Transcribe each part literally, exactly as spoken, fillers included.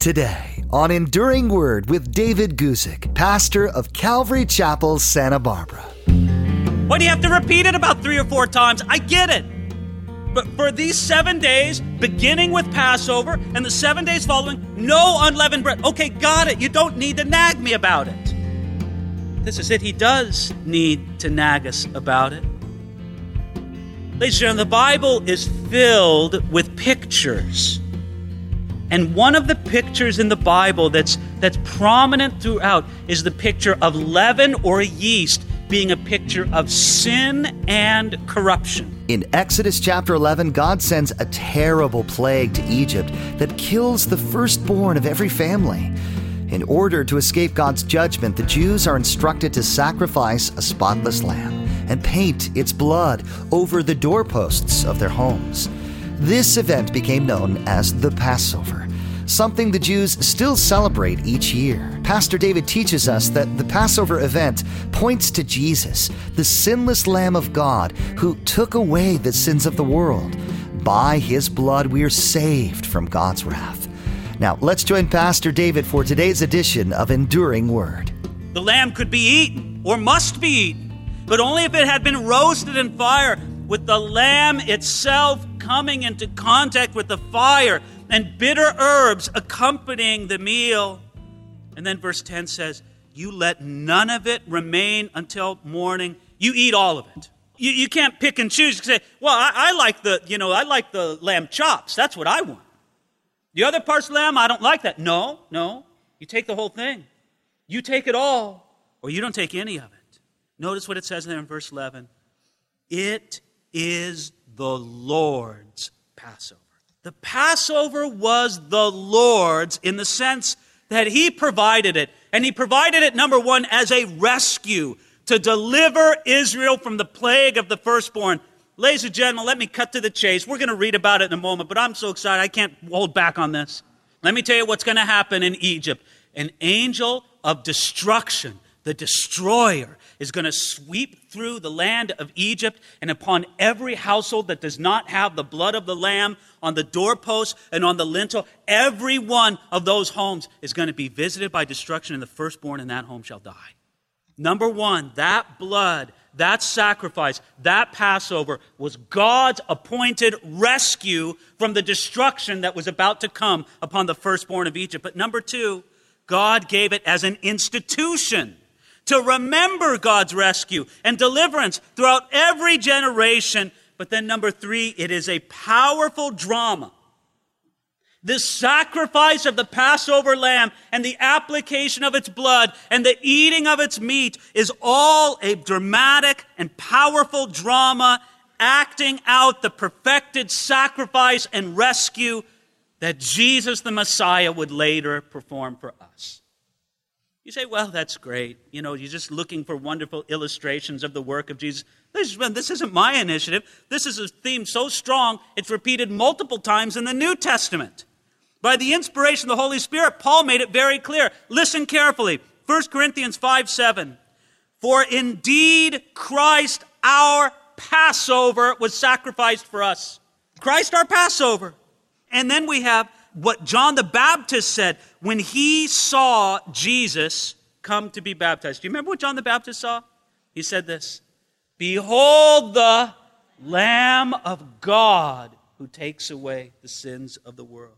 Today on Enduring Word with David Guzik, pastor of Calvary Chapel, Santa Barbara. Why do you have to repeat it about three or four times? I get it. But for these seven days, beginning with Passover and the seven days following, no unleavened bread. Okay, got it. You don't need to nag me about it. This is it. He does need to nag us about it. Ladies and gentlemen, the Bible is filled with pictures. And one of the pictures in the Bible that's that's prominent throughout is the picture of leaven or yeast being a picture of sin and corruption. In Exodus chapter eleven, God sends a terrible plague to Egypt that kills the firstborn of every family. In order to escape God's judgment, the Jews are instructed to sacrifice a spotless lamb and paint its blood over the doorposts of their homes. This event became known as the Passover, something the Jews still celebrate each year. Pastor David teaches us that the Passover event points to Jesus, the sinless Lamb of God who took away the sins of the world. By his blood, we are saved from God's wrath. Now, let's join Pastor David for today's edition of Enduring Word. The lamb could be eaten or must be eaten, but only if it had been roasted in fire, with the lamb itself coming into contact with the fire and bitter herbs accompanying the meal. And then verse ten says, you let none of it remain until morning. You eat all of it. You, you can't pick and choose. You can say, well, I, I like the, you know, I like the lamb chops. That's what I want. The other parts of lamb, I don't like that. No, no. You take the whole thing. You take it all, or you don't take any of it. Notice what it says there in verse eleven. It is the Lord's Passover. The Passover was the Lord's in the sense that he provided it. And he provided it, number one, as a rescue to deliver Israel from the plague of the firstborn. Ladies and gentlemen, let me cut to the chase. We're going to read about it in a moment, but I'm so excited I can't hold back on this. Let me tell you what's going to happen in Egypt. An angel of destruction, the destroyer, is going to sweep through the land of Egypt, and upon every household that does not have the blood of the lamb on the doorpost and on the lintel, every one of those homes is going to be visited by destruction, and the firstborn in that home shall die. Number one, that blood, that sacrifice, that Passover was God's appointed rescue from the destruction that was about to come upon the firstborn of Egypt. But number two, God gave it as an institution to remember God's rescue and deliverance throughout every generation. But then number three, it is a powerful drama. This sacrifice of the Passover lamb and the application of its blood and the eating of its meat is all a dramatic and powerful drama acting out the perfected sacrifice and rescue that Jesus the Messiah would later perform for us. You say, well, that's great. You know, you're just looking for wonderful illustrations of the work of Jesus. This isn't my initiative. This is a theme so strong, it's repeated multiple times in the New Testament. By the inspiration of the Holy Spirit, Paul made it very clear. Listen carefully. First Corinthians five seven. For indeed Christ our Passover was sacrificed for us. Christ our Passover. And then we have what John the Baptist said when he saw Jesus come to be baptized. Do you remember what John the Baptist saw? He said this, behold the Lamb of God who takes away the sins of the world.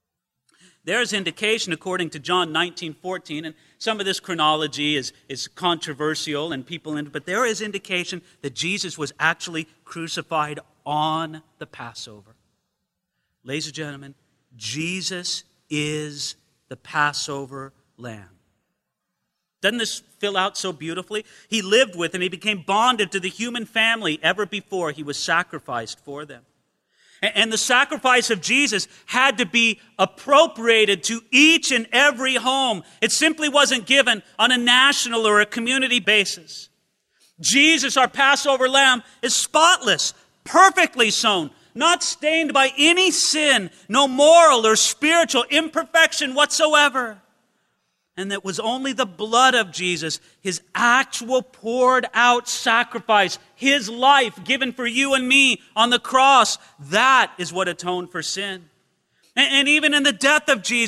There is indication, according to John nineteen fourteen, and some of this chronology is, is controversial and people, in, but there is indication that Jesus was actually crucified on the Passover. Ladies and gentlemen, Jesus is the Passover lamb. Doesn't this fill out so beautifully? He lived with and he became bonded to the human family ever before he was sacrificed for them. And the sacrifice of Jesus had to be appropriated to each and every home. It simply wasn't given on a national or a community basis. Jesus, our Passover lamb, is spotless, perfectly sown, not stained by any sin, no moral or spiritual imperfection whatsoever. And that was only the blood of Jesus, his actual poured out sacrifice, his life given for you and me on the cross. That is what atoned for sin. And, and even in the death of Jesus,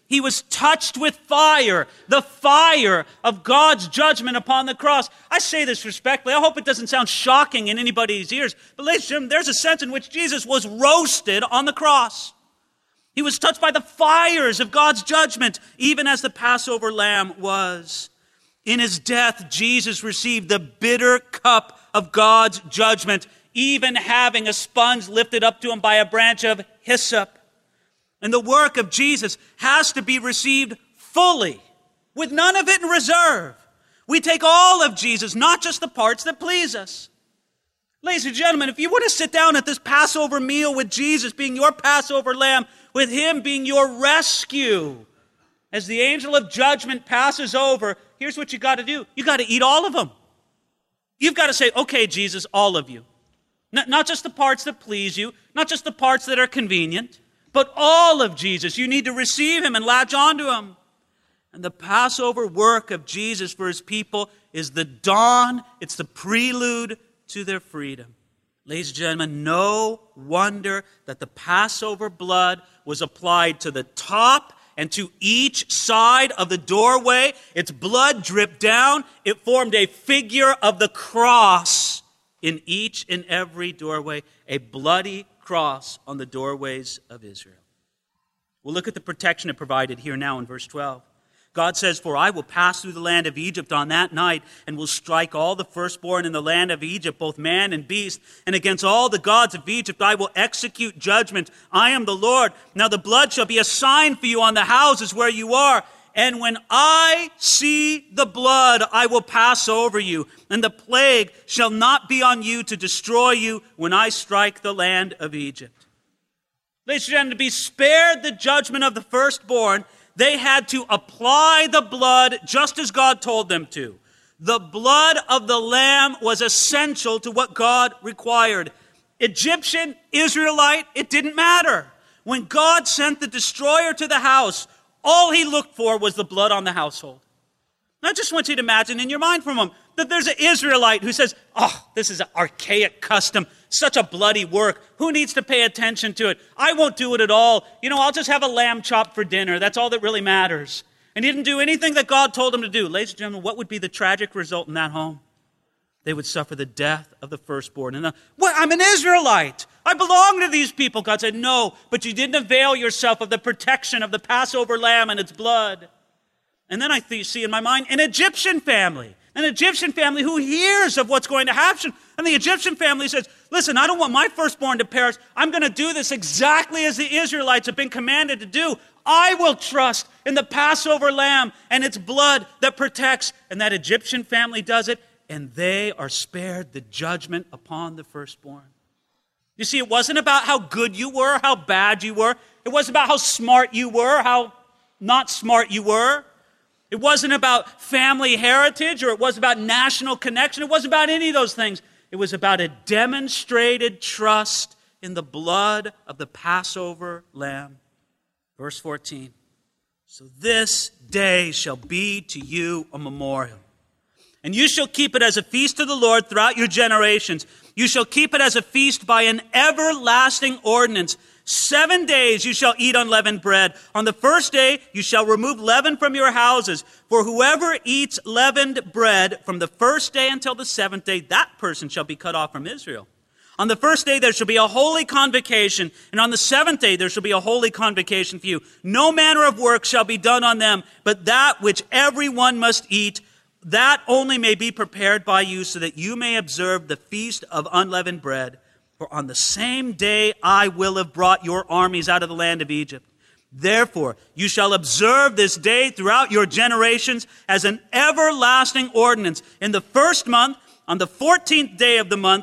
He was touched with fire, the fire of God's judgment upon the cross. I say this respectfully. I hope it doesn't sound shocking in anybody's ears. But ladies and gentlemen, there's a sense in which Jesus was roasted on the cross. He was touched by the fires of God's judgment, even as the Passover lamb was. In his death, Jesus received the bitter cup of God's judgment, even having a sponge lifted up to him by a branch of hyssop. And the work of Jesus has to be received fully, with none of it in reserve. We take all of Jesus, not just the parts that please us. Ladies and gentlemen, if you want to sit down at this Passover meal with Jesus being your Passover lamb, with him being your rescue, as the angel of judgment passes over, here's what you got to do. You got to eat all of them. You've got to say, okay, Jesus, all of you. Not, not just the parts that please you, not just the parts that are convenient, but all of Jesus. You need to receive him and latch onto him. And the Passover work of Jesus for his people is the dawn, it's the prelude to their freedom. Ladies and gentlemen, no wonder that the Passover blood was applied to the top and to each side of the doorway. Its blood dripped down. It formed a figure of the cross in each and every doorway, a bloody cross on the doorways of Israel. We'll look at the protection it provided here now in verse twelve. God says, "For I will pass through the land of Egypt on that night, and will strike all the firstborn in the land of Egypt, both man and beast. And against all the gods of Egypt I will execute judgment. I am the Lord. Now the blood shall be a sign for you on the houses where you are. And when I see the blood, I will pass over you. And the plague shall not be on you to destroy you when I strike the land of Egypt." Ladies and gentlemen, to be spared the judgment of the firstborn, they had to apply the blood just as God told them to. The blood of the lamb was essential to what God required. Egyptian, Israelite, it didn't matter. When God sent the destroyer to the house, all he looked for was the blood on the household. I just want you to imagine in your mind for a moment that there's an Israelite who says, "Oh, this is an archaic custom, such a bloody work. Who needs to pay attention to it? I won't do it at all. You know, I'll just have a lamb chop for dinner. That's all that really matters." And he didn't do anything that God told him to do. Ladies and gentlemen, what would be the tragic result in that home? They would suffer the death of the firstborn. And the, what? I'm an Israelite. I belong to these people. God said, "No, but you didn't avail yourself of the protection of the Passover lamb and its blood." And then I th- see in my mind an Egyptian family, an Egyptian family who hears of what's going to happen. And the Egyptian family says, "Listen, I don't want my firstborn to perish. I'm going to do this exactly as the Israelites have been commanded to do. I will trust in the Passover lamb and its blood that protects." And that Egyptian family does it, and they are spared the judgment upon the firstborn. You see, it wasn't about how good you were, how bad you were. It wasn't about how smart you were, how not smart you were. It wasn't about family heritage, or it wasn't about national connection. It wasn't about any of those things. It was about a demonstrated trust in the blood of the Passover lamb. Verse fourteen. "So this day shall be to you a memorial. And you shall keep it as a feast to the Lord throughout your generations. You shall keep it as a feast by an everlasting ordinance. Seven days you shall eat unleavened bread. On the first day you shall remove leaven from your houses. For whoever eats leavened bread from the first day until the seventh day, that person shall be cut off from Israel. On the first day there shall be a holy convocation, and on the seventh day there shall be a holy convocation for you. No manner of work shall be done on them, but that which every one must eat, that only may be prepared by you, so that you may observe the feast of unleavened bread. For on the same day I will have brought your armies out of the land of Egypt. Therefore, you shall observe this day throughout your generations as an everlasting ordinance. In the first month, on the fourteenth day of the month,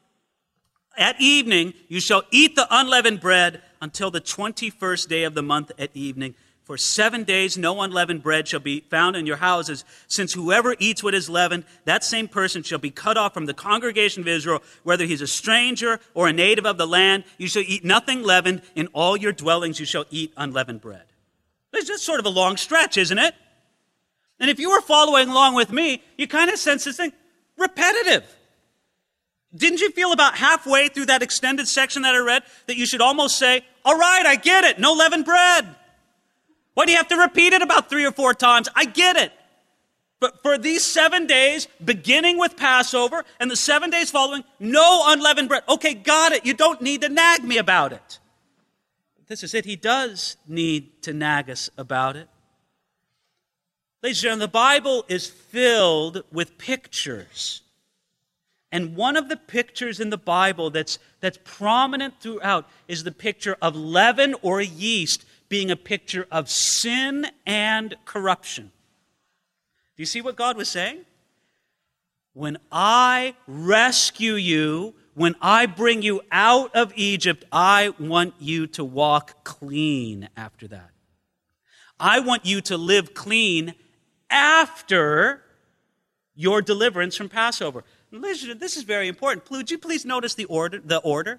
at evening, you shall eat the unleavened bread until the twenty-first day of the month at evening. For seven days no unleavened bread shall be found in your houses, since whoever eats what is leavened, that same person shall be cut off from the congregation of Israel, whether he's a stranger or a native of the land. You shall eat nothing leavened. In all your dwellings you shall eat unleavened bread." It's just sort of a long stretch, isn't it? And if you were following along with me, you kind of sense this thing, repetitive. Didn't you feel about halfway through that extended section that I read that you should almost say, "All right, I get it, no leavened bread"? Why do you have to repeat it about three or four times? I get it. But for these seven days, beginning with Passover and the seven days following, no unleavened bread. Okay, got it. You don't need to nag me about it. This is it. He does need to nag us about it. Ladies and gentlemen, the Bible is filled with pictures. And one of the pictures in the Bible that's, that's prominent throughout is the picture of leaven or yeast being a picture of sin and corruption. Do you see what God was saying? When I rescue you, when I bring you out of Egypt, I want you to walk clean after that. I want you to live clean after your deliverance from Passover. Listen, this is very important. Would you please notice the order? The order?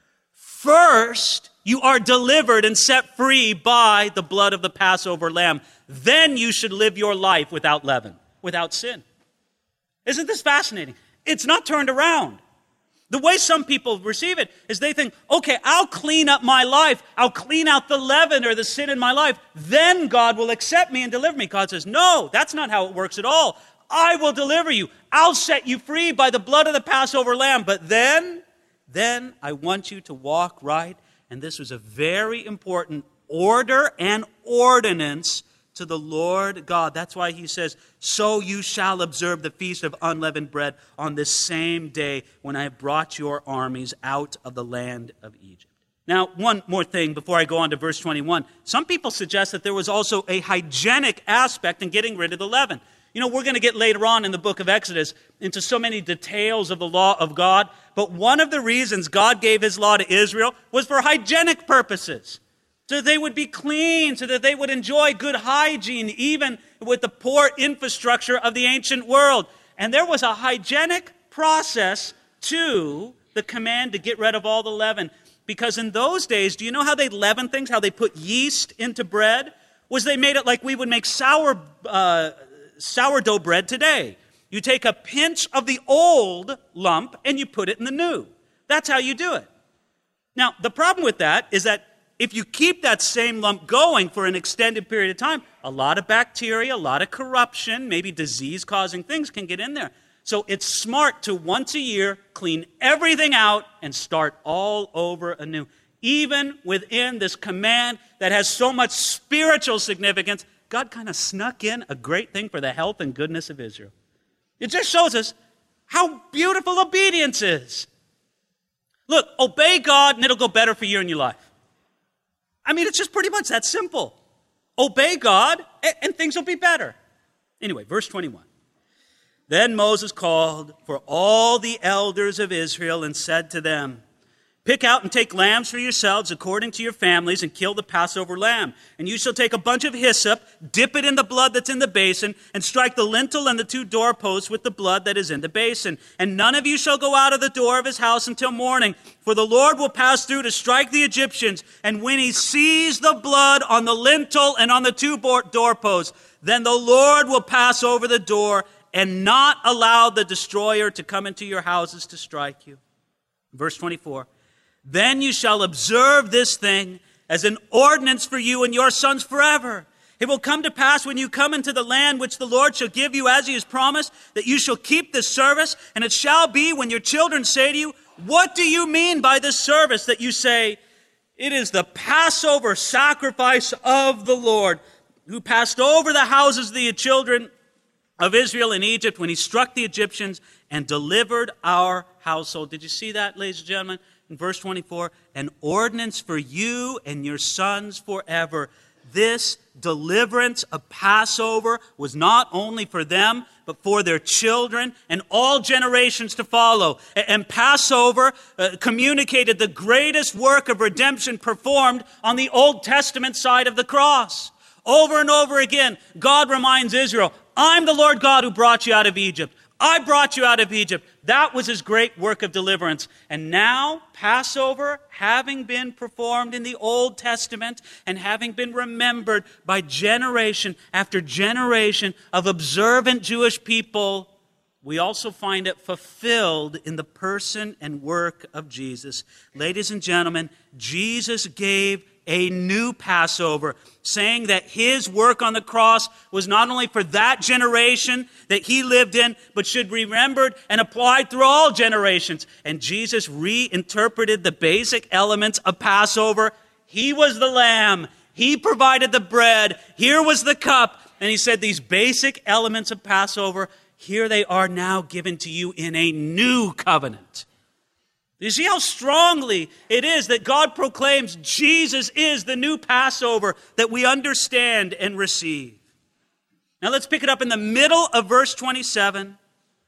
First, you are delivered and set free by the blood of the Passover lamb. Then you should live your life without leaven, without sin. Isn't this fascinating? It's not turned around. The way some people receive it is they think, okay, I'll clean up my life. I'll clean out the leaven or the sin in my life. Then God will accept me and deliver me. God says, no, that's not how it works at all. I will deliver you. I'll set you free by the blood of the Passover lamb. But then, then I want you to walk right. And this was a very important order and ordinance to the Lord God. That's why he says, so you shall observe the feast of unleavened bread on this same day when I have brought your armies out of the land of Egypt. Now, one more thing before I go on to verse twenty-one. Some people suggest that there was also a hygienic aspect in getting rid of the leaven. You know, we're going to get later on in the book of Exodus into so many details of the law of God, but one of the reasons God gave his law to Israel was for hygienic purposes. So that they would be clean, so that they would enjoy good hygiene, even with the poor infrastructure of the ancient world. And there was a hygienic process to the command to get rid of all the leaven. Because in those days, do you know how they leaven things, how they put yeast into bread? Was they made it like we would make sour, uh, sourdough bread today. You take a pinch of the old lump and you put it in the new. That's how you do it. Now, the problem with that is that if you keep that same lump going for an extended period of time, a lot of bacteria, a lot of corruption, maybe disease-causing things can get in there. So it's smart to once a year clean everything out and start all over anew. Even within this command that has so much spiritual significance, God kind of snuck in a great thing for the health and goodness of Israel. It just shows us how beautiful obedience is. Look, obey God and it'll go better for you in your life. I mean, it's just pretty much that simple. Obey God, and things will be better. Anyway, verse twenty-one. Then Moses called for all the elders of Israel and said to them, pick out and take lambs for yourselves according to your families and kill the Passover lamb. And you shall take a bunch of hyssop, dip it in the blood that's in the basin, and strike the lintel and the two doorposts with the blood that is in the basin. And none of you shall go out of the door of his house until morning, for the Lord will pass through to strike the Egyptians. And when he sees the blood on the lintel and on the two doorposts, then the Lord will pass over the door and not allow the destroyer to come into your houses to strike you. Verse twenty-four. Then you shall observe this thing as an ordinance for you and your sons forever. It will come to pass when you come into the land which the Lord shall give you as he has promised, that you shall keep this service. And it shall be when your children say to you, what do you mean by this service? That you say, it is the Passover sacrifice of the Lord, who passed over the houses of the children of Israel in Egypt when he struck the Egyptians and delivered our household. Did you see that, ladies and gentlemen? In verse twenty-four, an ordinance for you and your sons forever. This deliverance of Passover was not only for them, but for their children and all generations to follow. And Passover uh, communicated the greatest work of redemption performed on the Old Testament side of the cross. Over and over again, God reminds Israel, I'm the Lord God who brought you out of Egypt. I brought you out of Egypt. That was his great work of deliverance. And now, Passover, having been performed in the Old Testament and having been remembered by generation after generation of observant Jewish people, we also find it fulfilled in the person and work of Jesus. Ladies and gentlemen, Jesus gave a new Passover, saying that his work on the cross was not only for that generation that he lived in, but should be remembered and applied through all generations. And Jesus reinterpreted the basic elements of Passover. He was the lamb. He provided the bread. Here was the cup. And he said these basic elements of Passover, here they are now given to you in a new covenant. You see how strongly it is that God proclaims Jesus is the new Passover that we understand and receive. Now let's pick it up in the middle of verse twenty-seven.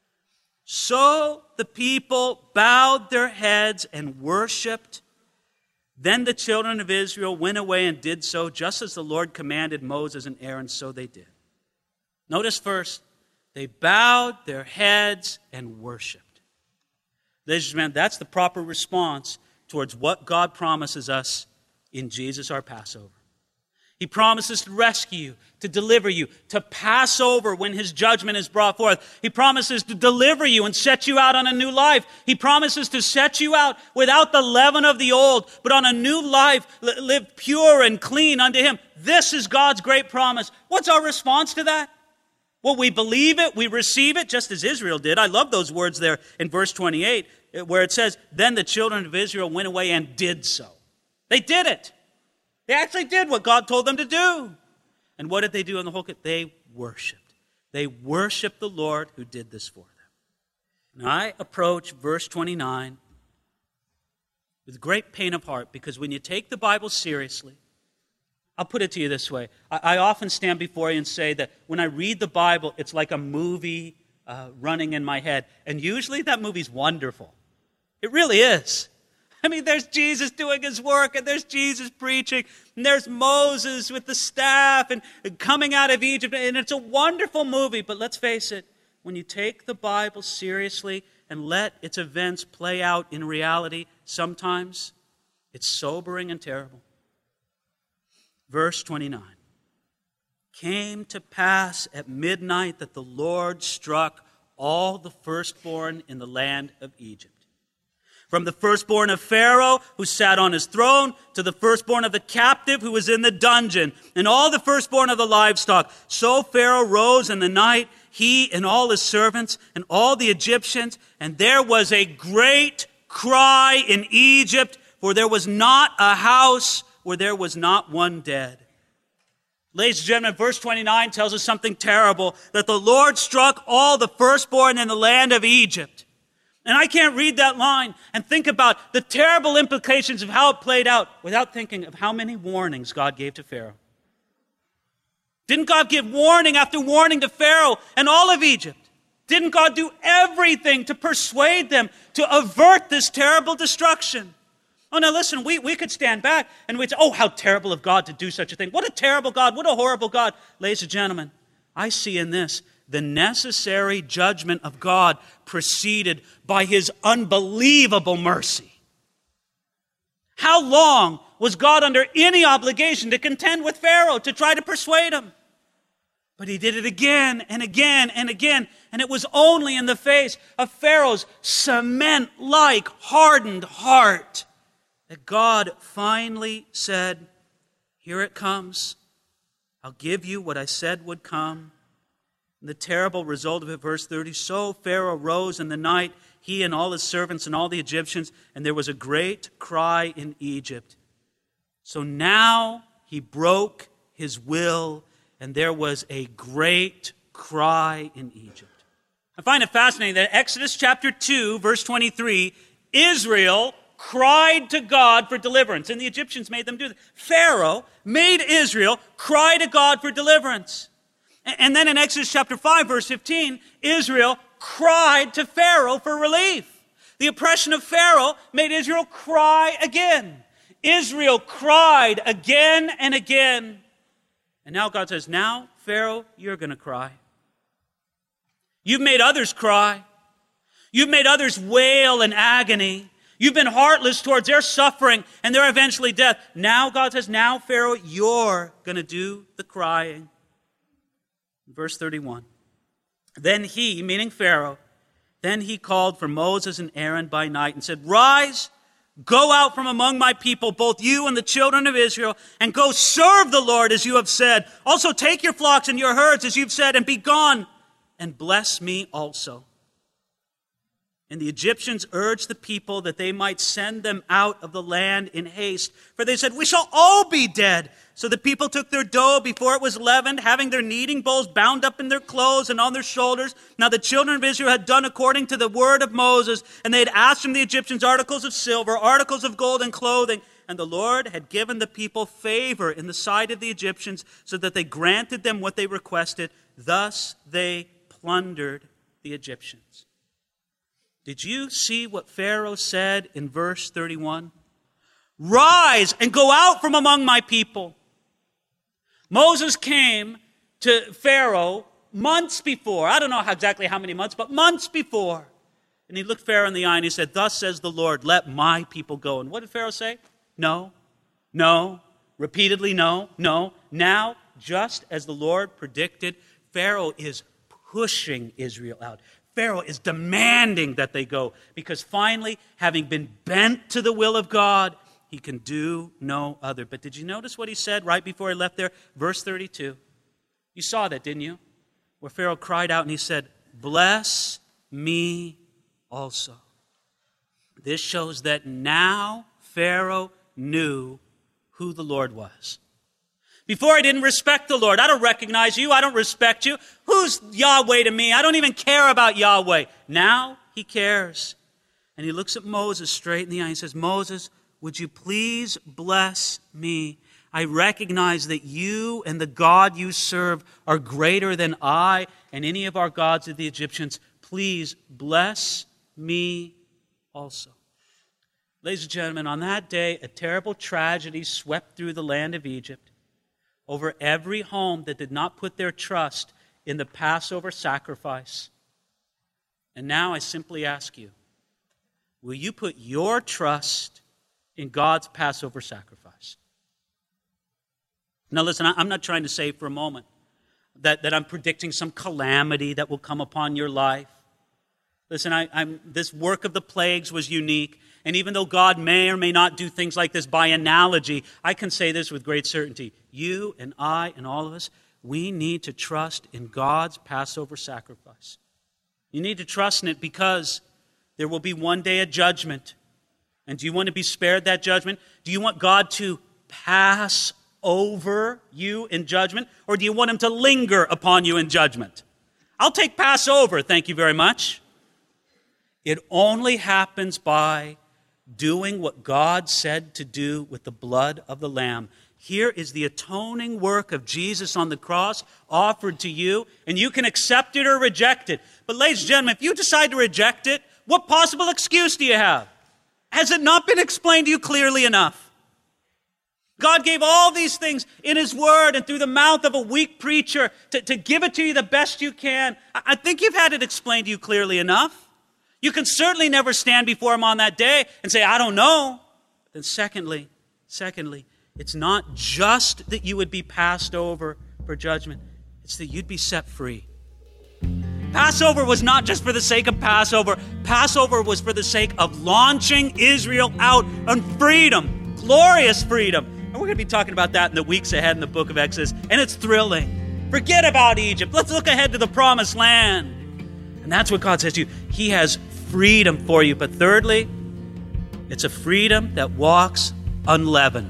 So the people bowed their heads and worshiped. Then the children of Israel went away and did so, just as the Lord commanded Moses and Aaron, so they did. Notice first, they bowed their heads and worshiped. Ladies and gentlemen, that's the proper response towards what God promises us in Jesus, our Passover. He promises to rescue you, to deliver you, to pass over when his judgment is brought forth. He promises to deliver you and set you out on a new life. He promises to set you out without the leaven of the old, but on a new life, live pure and clean unto him. This is God's great promise. What's our response to that? Well, we believe it, we receive it, just as Israel did. I love those words there in verse twenty-eight, where it says, then the children of Israel went away and did so. They did it. They actually did what God told them to do. And what did they do in the whole case? They worshiped. They worshiped the Lord who did this for them. Now I approach verse twenty-nine with great pain of heart, because when you take the Bible seriously, I'll put it to you this way. I, I often stand before you and say that when I read the Bible, it's like a movie uh, running in my head. And usually that movie's wonderful. It really is. I mean, there's Jesus doing his work, and there's Jesus preaching, and there's Moses with the staff and, and coming out of Egypt, and it's a wonderful movie. But let's face it, when you take the Bible seriously and let its events play out in reality, sometimes it's sobering and terrible. Verse twenty-nine. Came to pass at midnight that the Lord struck all the firstborn in the land of Egypt. From the firstborn of Pharaoh, who sat on his throne, to the firstborn of the captive who was in the dungeon, and all the firstborn of the livestock. So Pharaoh rose in the night, he and all his servants, and all the Egyptians, and there was a great cry in Egypt, for there was not a house where there was not one dead. Ladies and gentlemen, verse twenty-nine tells us something terrible, that the Lord struck all the firstborn in the land of Egypt. And I can't read that line and think about the terrible implications of how it played out without thinking of how many warnings God gave to Pharaoh. Didn't God give warning after warning to Pharaoh and all of Egypt? Didn't God do everything to persuade them to avert this terrible destruction? Oh, now listen, we, we could stand back and we'd say, oh, how terrible of God to do such a thing. What a terrible God, what a horrible God. Ladies and gentlemen, I see in this the necessary judgment of God preceded by his unbelievable mercy. How long was God under any obligation to contend with Pharaoh, to try to persuade him? But he did it again and again and again, and it was only in the face of Pharaoh's cement-like hardened heart that God finally said, here it comes. I'll give you what I said would come. And the terrible result of it, verse thirty, so Pharaoh rose in the night, he and all his servants and all the Egyptians, and there was a great cry in Egypt. So now he broke his will, and there was a great cry in Egypt. I find it fascinating that Exodus chapter two, verse twenty-three, Israel cried to God for deliverance, and the Egyptians made them do that. Pharaoh made Israel cry to God for deliverance. And then in Exodus chapter five, verse fifteen, Israel cried to Pharaoh for relief. The oppression of Pharaoh made Israel cry again. Israel cried again and again. And now God says, now, Pharaoh, you're going to cry. You've made others cry. You've made others wail in agony. You've been heartless towards their suffering and their eventually death. Now, God says, now, Pharaoh, you're going to do the crying. Verse thirty-one. Then he, meaning Pharaoh, then he called for Moses and Aaron by night and said, rise, Go out from among my people, both you and the children of Israel, and go serve the Lord as you have said. Also take your flocks and your herds as you've said, and be gone, and bless me also. And the Egyptians urged the people that they might send them out of the land in haste. For they said, we shall all be dead. So the people took their dough before it was leavened, having their kneading bowls bound up in their clothes and on their shoulders. Now the children of Israel had done according to the word of Moses, and they had asked from the Egyptians articles of silver, articles of gold, and clothing. And the Lord had given the people favor in the sight of the Egyptians, so that they granted them what they requested. Thus they plundered the Egyptians. Did you see what Pharaoh said in verse thirty-one? Rise and go out from among my people. Moses came to Pharaoh months before. I don't know how exactly how many months, but months before. And he looked Pharaoh in the eye and he said, thus says the Lord, let my people go. And what did Pharaoh say? No, no, repeatedly no, no. Now, just as the Lord predicted, Pharaoh is pushing Israel out. Pharaoh is demanding that they go, because finally, having been bent to the will of God, he can do no other. But did you notice what he said right before he left there? Verse thirty-two. You saw that, didn't you? Where Pharaoh cried out and he said, bless me also. This shows that now Pharaoh knew who the Lord was. Before, I didn't respect the Lord. I don't recognize you. I don't respect you. Who's Yahweh to me? I don't even care about Yahweh. Now he cares. And he looks at Moses straight in the eye and says, Moses, would you please bless me? I recognize that you and the God you serve are greater than I and any of our gods of the Egyptians. Please bless me also. Ladies and gentlemen, on that day, a terrible tragedy swept through the land of Egypt over every home that did not put their trust in the Passover sacrifice. And now I simply ask you, will you put your trust in God's Passover sacrifice? Now listen, I'm not trying to say for a moment that, that I'm predicting some calamity that will come upon your life. Listen, I, I'm, this work of the plagues was unique. And even though God may or may not do things like this by analogy, I can say this with great certainty. You and I and all of us, we need to trust in God's Passover sacrifice. You need to trust in it because there will be one day of judgment. And do you want to be spared that judgment? Do you want God to pass over you in judgment? Or do you want him to linger upon you in judgment? I'll take Passover, thank you very much. It only happens by doing what God said to do with the blood of the Lamb. Here is the atoning work of Jesus on the cross offered to you, and you can accept it or reject it. But ladies and gentlemen, if you decide to reject it, what possible excuse do you have? Has it not been explained to you clearly enough? God gave all these things in his word and through the mouth of a weak preacher to, to give it to you the best you can. I, I think you've had it explained to you clearly enough. You can certainly never stand before him on that day and say, I don't know. Then secondly, secondly, it's not just that you would be passed over for judgment. It's that you'd be set free. Passover was not just for the sake of Passover. Passover was for the sake of launching Israel out on freedom, glorious freedom. And we're going to be talking about that in the weeks ahead in the book of Exodus. And it's thrilling. Forget about Egypt. Let's look ahead to the promised land. And that's what God says to you. He has freedom for you. But thirdly, it's a freedom that walks unleavened.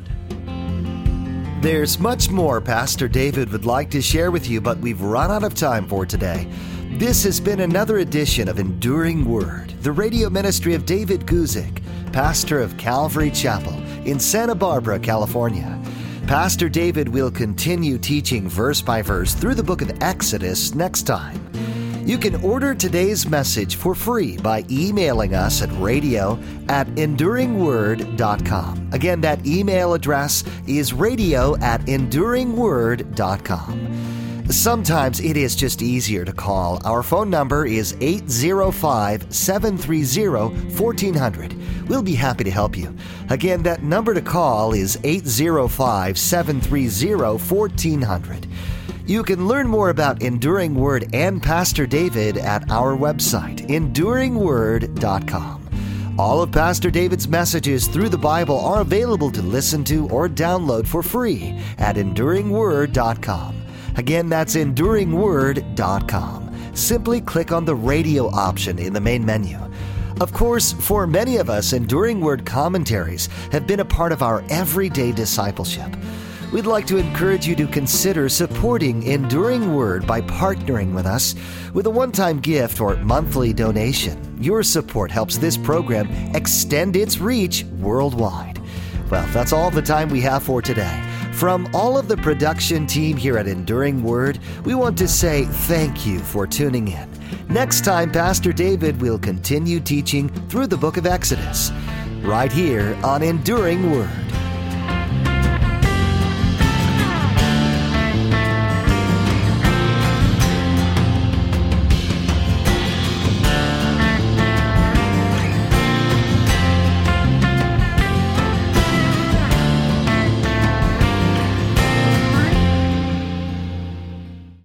There's much more Pastor David would like to share with you, but we've run out of time for today. This has been another edition of Enduring Word, the radio ministry of David Guzik, pastor of Calvary Chapel in Santa Barbara, California. Pastor David will continue teaching verse by verse through the book of Exodus next time. You can order today's message for free by emailing us at radio at enduring word dot com. Again, that email address is radio at enduring word dot com. Sometimes it is just easier to call. Our phone number is eight zero five, seven three zero, one four zero zero. We'll be happy to help you. Again, that number to call is eight zero five, seven three zero, one four zero zero. You can learn more about Enduring Word and Pastor David at our website, enduring word dot com. All of Pastor David's messages through the Bible are available to listen to or download for free at enduring word dot com. Again, that's enduring word dot com. Simply click on the radio option in the main menu. Of course, for many of us, Enduring Word commentaries have been a part of our everyday discipleship. We'd like to encourage you to consider supporting Enduring Word by partnering with us with a one-time gift or monthly donation. Your support helps this program extend its reach worldwide. Well, that's all the time we have for today. From all of the production team here at Enduring Word, we want to say thank you for tuning in. Next time, Pastor David will continue teaching through the book of Exodus, right here on Enduring Word.